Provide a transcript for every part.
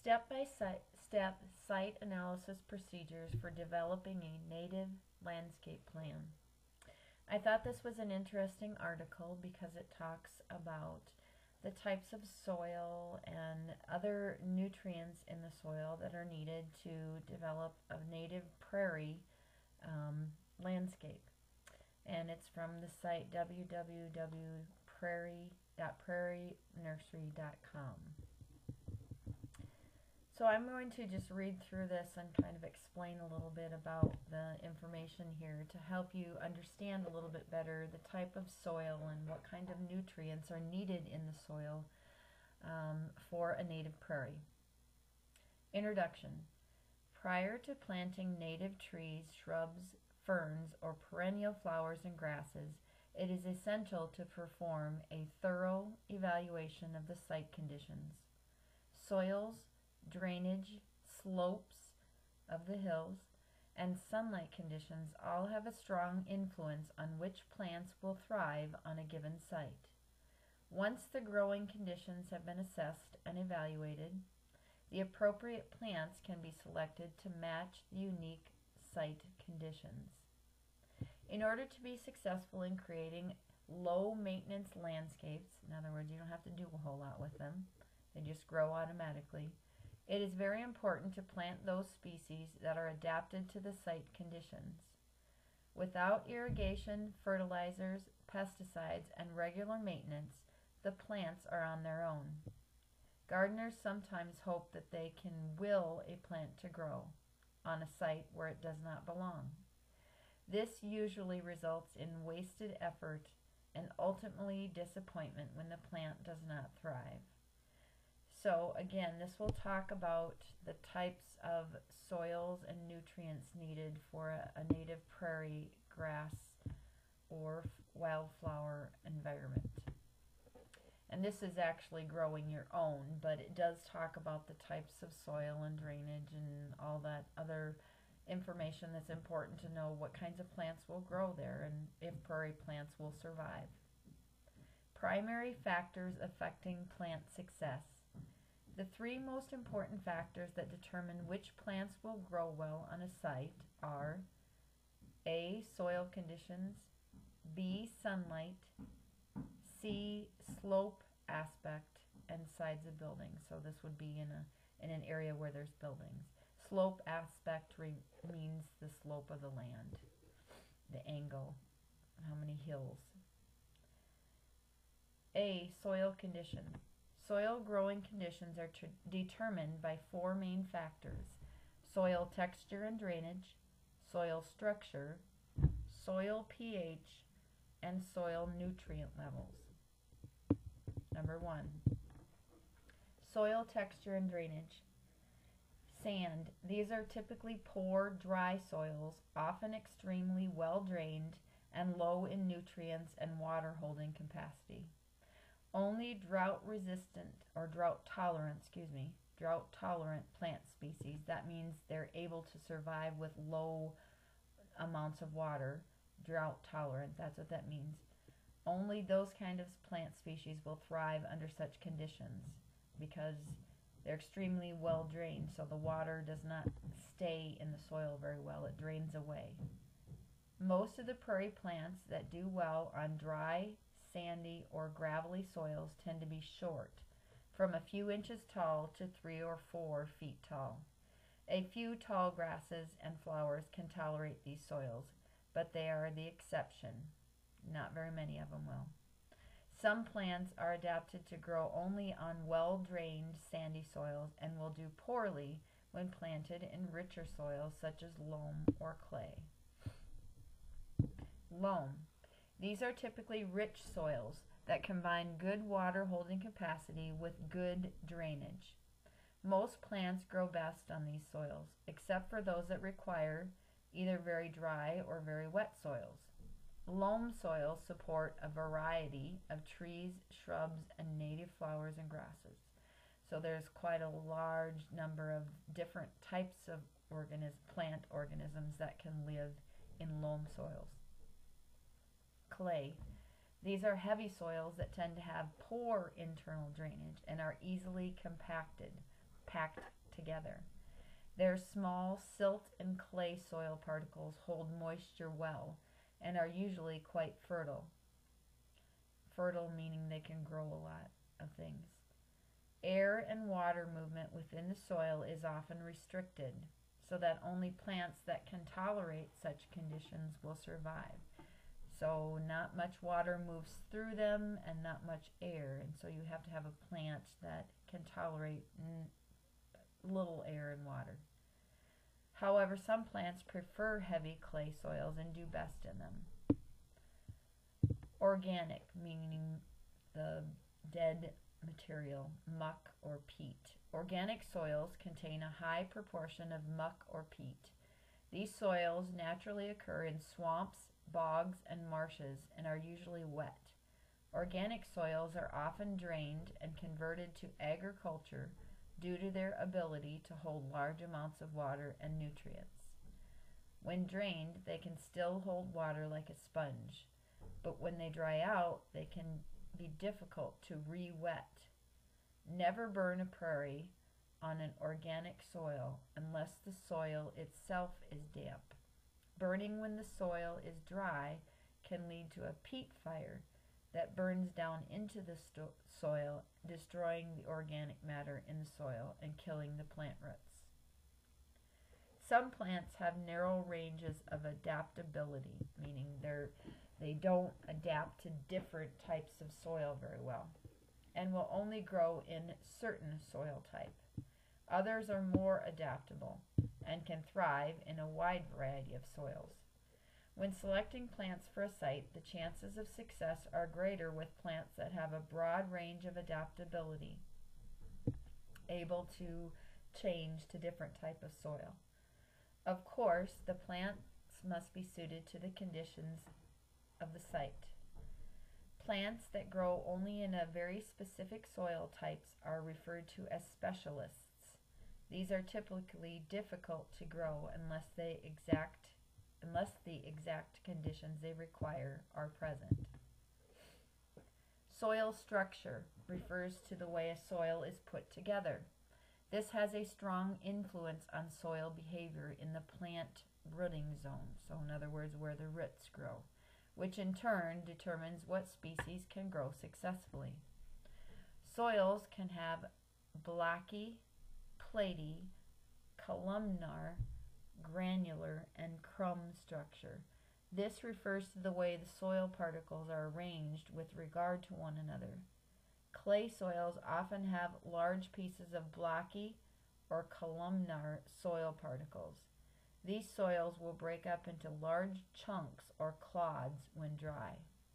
step-by-step site analysis procedures for developing a native landscape plan. I thought this was an interesting article because it talks about the types of soil and other nutrients in the soil that are needed to develop a native prairie landscape. And it's from the site www.prairienursery.com. So I'm going to just read through this and kind of explain a little bit about the information here to help you understand a little bit better the type of soil and what kind of nutrients are needed in the soil for a native prairie. Introduction. Prior to planting native trees, shrubs, ferns, or perennial flowers and grasses, it is essential to perform a thorough evaluation of the site conditions. Soils, drainage, slopes of the hills, and sunlight conditions all have a strong influence on which plants will thrive on a given site. Once the growing conditions have been assessed and evaluated, the appropriate plants can be selected to match the unique site conditions. In order to be successful in creating low maintenance landscapes, in other words, you don't have to do a whole lot with them, they just grow automatically, it is very important to plant those species that are adapted to the site conditions. Without irrigation, fertilizers, pesticides, and regular maintenance, the plants are on their own. Gardeners sometimes hope that they can will a plant to grow on a site where it does not belong. This usually results in wasted effort and ultimately disappointment when the plant does not thrive. So again, this will talk about the types of soils and nutrients needed for a native prairie grass or wildflower environment. And this is actually growing your own, but it does talk about the types of soil and drainage and all that other information that's important to know what kinds of plants will grow there and if prairie plants will survive. Primary factors affecting plant success. The three most important factors that determine which plants will grow well on a site are A. Soil conditions, B. Sunlight, C. Slope aspect, and sides of buildings. So this would be in an area where there's buildings. Slope aspect means the slope of the land, the angle, how many hills. A. Soil condition. Soil growing conditions are determined by four main factors: soil texture and drainage, soil structure, soil pH, and soil nutrient levels. Number 1, soil texture and drainage. Sand. These are typically poor, dry soils, often extremely well drained and low in nutrients and water holding capacity. Only drought tolerant plant species, that means they're able to survive with low amounts of water, drought tolerant, that's what that means. Only those kind of plant species will thrive under such conditions because they're extremely well drained, so the water does not stay in the soil very well, it drains away. Most of the prairie plants that do well on dry, sandy, or gravelly soils tend to be short, from a few inches tall to 3 or 4 feet tall. A few tall grasses and flowers can tolerate these soils, but they are the exception. Not very many of them will. Some plants are adapted to grow only on well-drained sandy soils and will do poorly when planted in richer soils such as loam or clay. Loam. These are typically rich soils that combine good water holding capacity with good drainage. Most plants grow best on these soils, except for those that require either very dry or very wet soils. Loam soils support a variety of trees, shrubs, and native flowers and grasses. So there's quite a large number of different types of plant organisms that can live in loam soils. Clay. These are heavy soils that tend to have poor internal drainage and are easily compacted. packed together. Their small silt and clay soil particles hold moisture well and are usually quite fertile. Fertile meaning they can grow a lot of things. Air and water movement within the soil is often restricted, so that only plants that can tolerate such conditions will survive. So not much water moves through them and not much air, and so you have to have a plant that can tolerate little air and water. However, some plants prefer heavy clay soils and do best in them. Organic, meaning the dead material, muck or peat. Organic soils contain a high proportion of muck or peat. These soils naturally occur in swamps, bogs, and marshes and are usually wet. Organic soils are often drained and converted to agriculture due to their ability to hold large amounts of water and nutrients. When drained, they can still hold water like a sponge, but when they dry out, they can be difficult to re-wet. Never burn a prairie on an organic soil unless the soil itself is damp. Burning when the soil is dry can lead to a peat fire that burns down into the soil, destroying the organic matter in the soil and killing the plant roots. Some plants have narrow ranges of adaptability, meaning they don't adapt to different types of soil very well, and will only grow in certain soil type. Others are more adaptable and can thrive in a wide variety of soils. When selecting plants for a site, the chances of success are greater with plants that have a broad range of adaptability, able to change to different type of soil. Of course, the plants must be suited to the conditions of the site. Plants that grow only in a very specific soil types are referred to as specialists. These are typically difficult to grow unless the exact conditions they require are present. Soil structure refers to the way a soil is put together. This has a strong influence on soil behavior in the plant rooting zone, so in other words, where the roots grow, which in turn determines what species can grow successfully. Soils can have blocky, platy, columnar, granular, and crumb structure. This refers to the way the soil particles are arranged with regard to one another. Clay soils often have large pieces of blocky or columnar soil particles. These soils will break up into large chunks or clods when dry.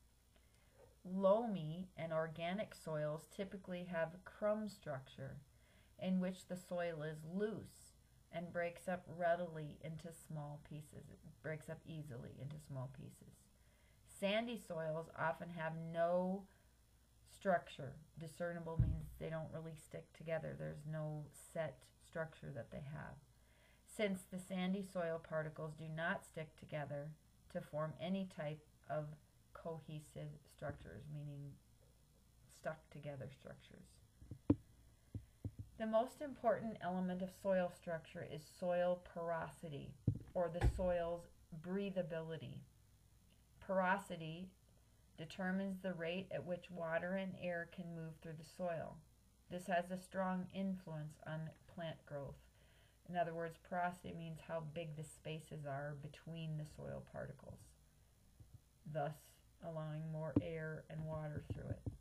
Loamy and organic soils typically have crumb structure, in which the soil is loose and breaks up readily into small pieces. It breaks up easily into small pieces. Sandy soils often have no structure. Discernible means they don't really stick together. There's no set structure that they have. Since the sandy soil particles do not stick together to form any type of cohesive structures, meaning stuck together structures. The most important element of soil structure is soil porosity, or the soil's breathability. Porosity determines the rate at which water and air can move through the soil. This has a strong influence on plant growth. In other words, porosity means how big the spaces are between the soil particles, thus allowing more air and water through it.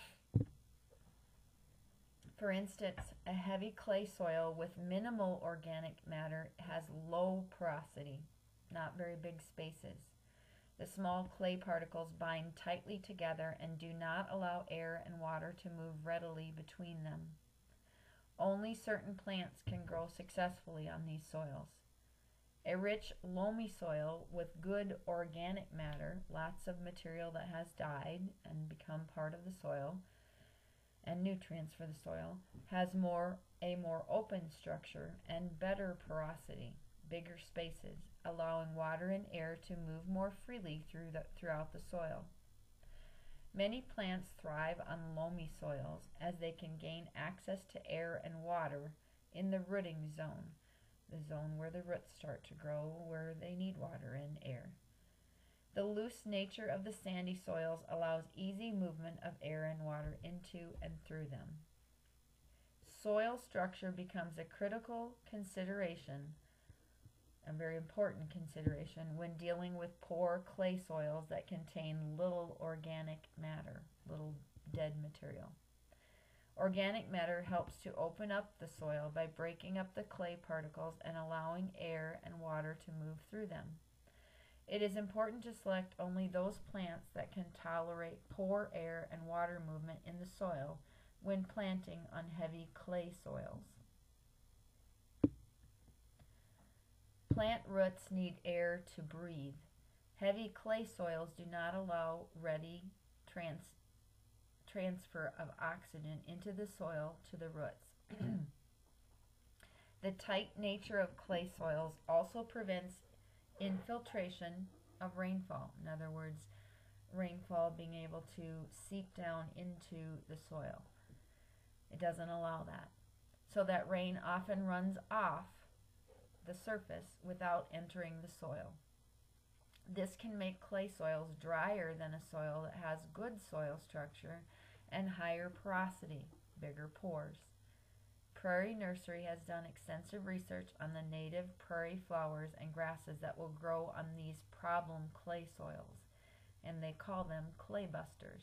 For instance, a heavy clay soil with minimal organic matter has low porosity, not very big spaces. The small clay particles bind tightly together and do not allow air and water to move readily between them. Only certain plants can grow successfully on these soils. A rich, loamy soil with good organic matter, lots of material that has died and become part of the soil, and nutrients for the soil, has a more open structure and better porosity, bigger spaces, allowing water and air to move more freely throughout the soil. Many plants thrive on loamy soils as they can gain access to air and water in the rooting zone, the zone where the roots start to grow, where they need water and air. The loose nature of the sandy soils allows easy movement of air and water into and through them. Soil structure becomes a critical consideration, a very important consideration, when dealing with poor clay soils that contain little organic matter, little dead material. Organic matter helps to open up the soil by breaking up the clay particles and allowing air and water to move through them. It is important to select only those plants that can tolerate poor air and water movement in the soil when planting on heavy clay soils. Plant roots need air to breathe. Heavy clay soils do not allow ready transfer of oxygen into the soil to the roots. The tight nature of clay soils also prevents infiltration of rainfall. In other words, rainfall being able to seep down into the soil. It doesn't allow that. So that rain often runs off the surface without entering the soil. This can make clay soils drier than a soil that has good soil structure and higher porosity, bigger pores. Prairie Nursery has done extensive research on the native prairie flowers and grasses that will grow on these problem clay soils, and they call them clay busters.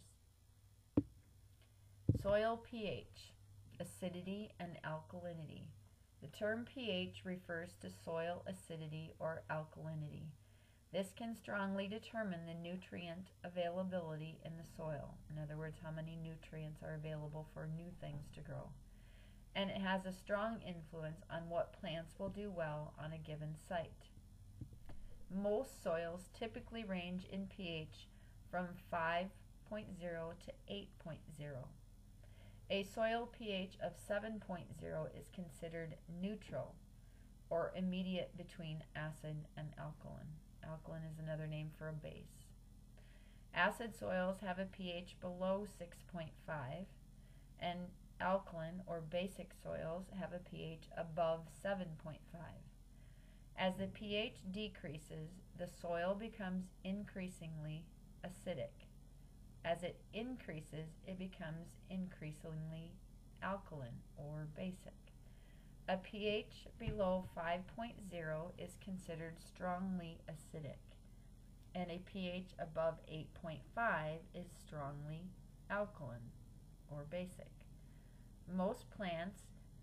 Soil pH, acidity and alkalinity. The term pH refers to soil acidity or alkalinity. This can strongly determine the nutrient availability in the soil. In other words, how many nutrients are available for new things to grow. And it has a strong influence on what plants will do well on a given site. Most soils typically range in pH from 5.0 to 8.0. A soil pH of 7.0 is considered neutral, or immediate between acid and alkaline. Alkaline is another name for a base. Acid soils have a pH below 6.5, and alkaline or basic soils have a pH above 7.5. As the pH decreases, the soil becomes increasingly acidic. As it increases, it becomes increasingly alkaline or basic. A pH below 5.0 is considered strongly acidic, and a pH above 8.5 is strongly alkaline or basic. Most plants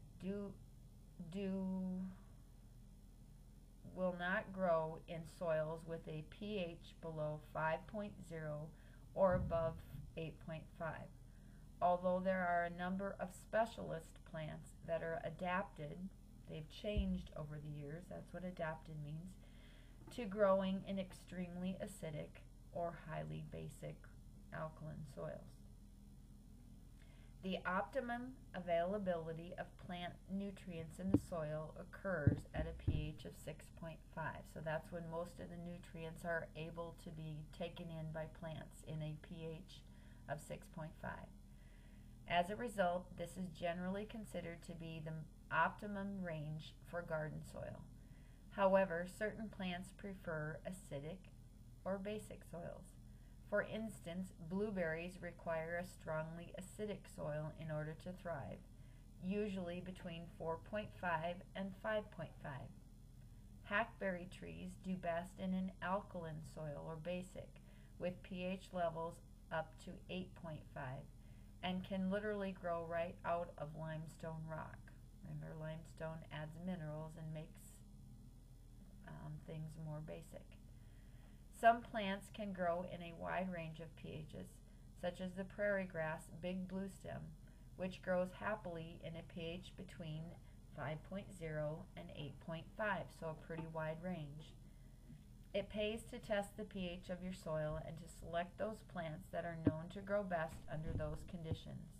will not grow in soils with a pH below 5.0 or above 8.5. Although there are a number of specialist plants that are adapted, they've changed over the years, that's what adapted means, to growing in extremely acidic or highly basic alkaline soils. The optimum availability of plant nutrients in the soil occurs at a pH of 6.5. So that's when most of the nutrients are able to be taken in by plants, in a pH of 6.5. As a result, this is generally considered to be the optimum range for garden soil. However, certain plants prefer acidic or basic soils. For instance, blueberries require a strongly acidic soil in order to thrive, usually between 4.5 and 5.5. Hackberry trees do best in an alkaline soil or basic, with pH levels up to 8.5, and can literally grow right out of limestone rock. Remember, limestone adds minerals and makes things more basic. Some plants can grow in a wide range of pHs, such as the prairie grass big blue stem, which grows happily in a pH between 5.0 and 8.5, so a pretty wide range. It pays to test the pH of your soil and to select those plants that are known to grow best under those conditions.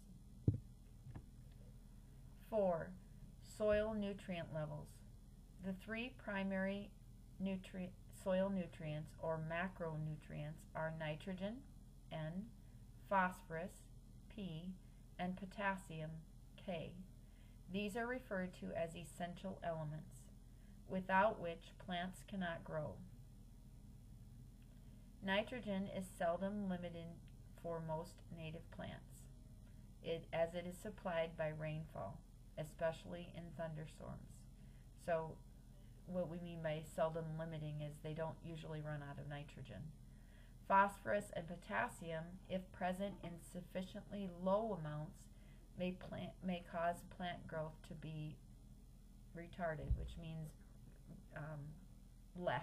4. Soil nutrient levels. The three primary soil nutrients or macronutrients are nitrogen, N, phosphorus, P, and potassium, K. These are referred to as essential elements, without which plants cannot grow. Nitrogen is seldom limited for most native plants, as it is supplied by rainfall, especially in thunderstorms. So what we mean by seldom limiting is they don't usually run out of nitrogen. Phosphorus and potassium, if present in sufficiently low amounts, may cause plant growth to be retarded, which means less.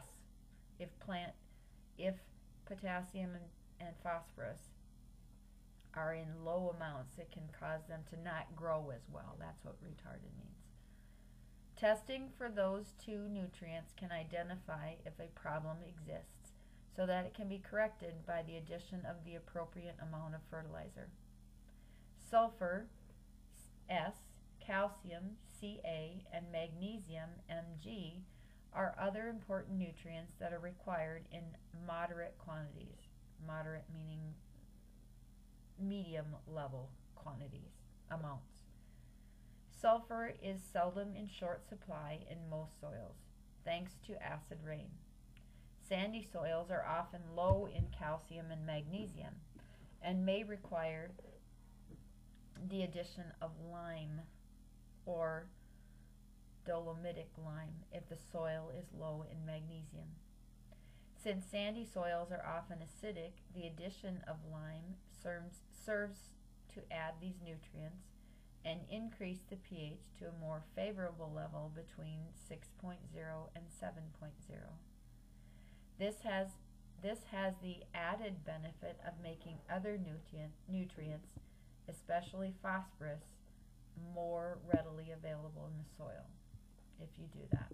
If potassium and phosphorus are in low amounts, it can cause them to not grow as well. That's what retarded means. Testing for those two nutrients can identify if a problem exists so that it can be corrected by the addition of the appropriate amount of fertilizer. Sulfur, S, calcium, Ca, and magnesium, Mg, are other important nutrients that are required in moderate quantities. Moderate meaning medium level quantities, amounts. Sulfur is seldom in short supply in most soils, thanks to acid rain. Sandy soils are often low in calcium and magnesium and may require the addition of lime or dolomitic lime if the soil is low in magnesium. Since sandy soils are often acidic, the addition of lime serves to add these nutrients and increase the pH to a more favorable level between 6.0 and 7.0. This has the added benefit of making other nutrients, especially phosphorus, more readily available in the soil if you do that.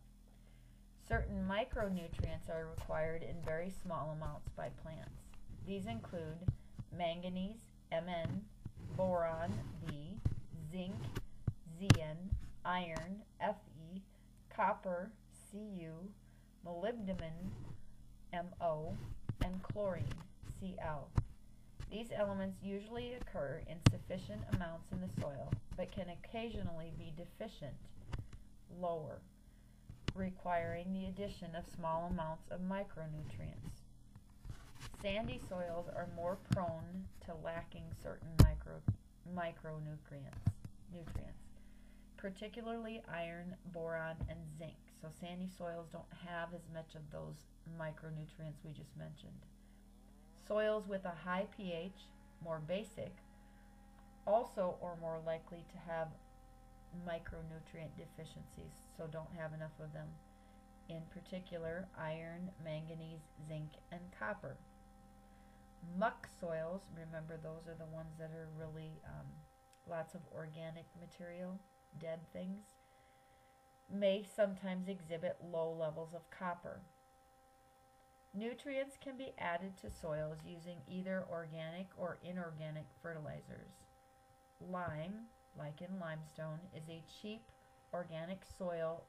Certain micronutrients are required in very small amounts by plants. These include manganese, Mn, boron, B, zinc, Zn, iron, Fe, copper, Cu, molybdenum, Mo, and chlorine, Cl. These elements usually occur in sufficient amounts in the soil, but can occasionally be deficient, lower, requiring the addition of small amounts of micronutrients. Sandy soils are more prone to lacking certain micronutrients, particularly iron, boron, and zinc. So sandy soils don't have as much of those micronutrients we just mentioned. Soils with a high pH, more basic, also are more likely to have micronutrient deficiencies, so don't have enough of them. In particular, iron, manganese, zinc, and copper. Muck soils, remember those are the ones that are really lots of organic material, dead things, may sometimes exhibit low levels of copper. Nutrients can be added to soils using either organic or inorganic fertilizers. Lime, like in limestone, is a cheap organic soil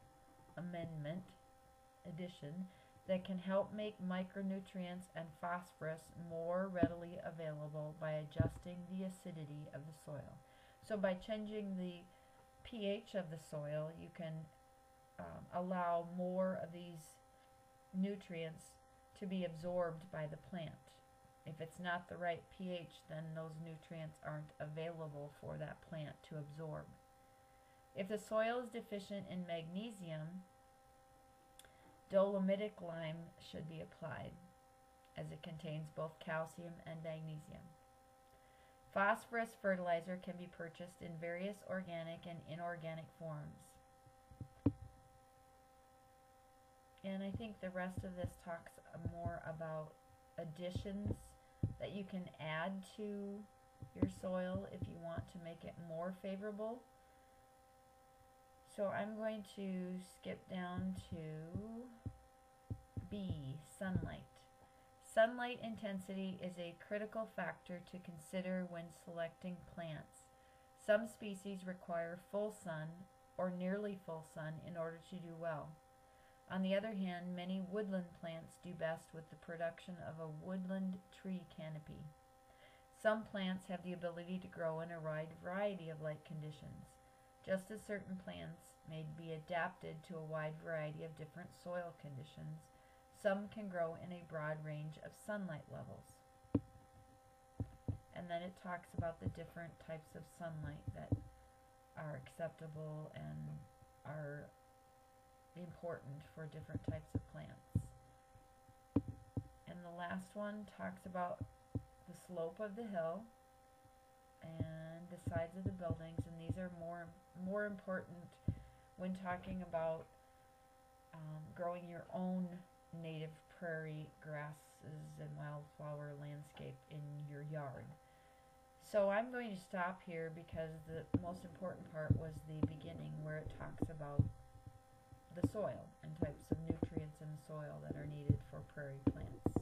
addition that can help make micronutrients and phosphorus more readily available by adjusting the acidity of the soil. So by changing the pH of the soil, you can allow more of these nutrients to be absorbed by the plant. If it's not the right pH, then those nutrients aren't available for that plant to absorb. If the soil is deficient in magnesium, dolomitic lime should be applied, as it contains both calcium and magnesium. Phosphorus fertilizer can be purchased in various organic and inorganic forms. And I think the rest of this talks more about additions that you can add to your soil if you want to make it more favorable. So I'm going to skip down to B, sunlight. Sunlight intensity is a critical factor to consider when selecting plants. Some species require full sun or nearly full sun in order to do well. On the other hand, many woodland plants do best with the production of a woodland tree canopy. Some plants have the ability to grow in a wide variety of light conditions. Just as certain plants may be adapted to a wide variety of different soil conditions, some can grow in a broad range of sunlight levels. And then it talks about the different types of sunlight that are acceptable and are important for different types of plants. And the last one talks about the slope of the hill and the sides of the buildings, and these are more important when talking about growing your own native prairie grasses and wildflower landscape in your yard. So I'm going to stop here because the most important part was the beginning, where it talks about the soil and types of nutrients in the soil that are needed for prairie plants.